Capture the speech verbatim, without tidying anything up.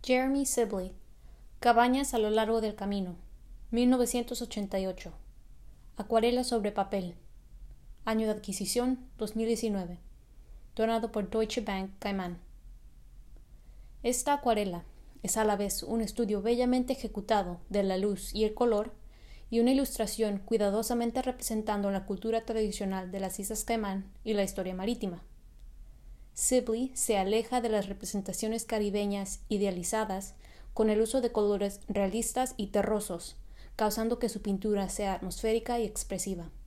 Jeremy Sibley, Cabañas a lo largo del camino, mil novecientos ochenta y ocho. Acuarela sobre papel. Año de adquisición, dos mil diecinueve. Donado por Deutsche Bank, Caimán. Esta acuarela es a la vez un estudio bellamente ejecutado de la luz y el color y una ilustración cuidadosamente representando la cultura tradicional de las Islas Caimán y la historia marítima. Sibley se aleja de las representaciones caribeñas idealizadas con el uso de colores realistas y terrosos, causando que su pintura sea atmosférica y expresiva.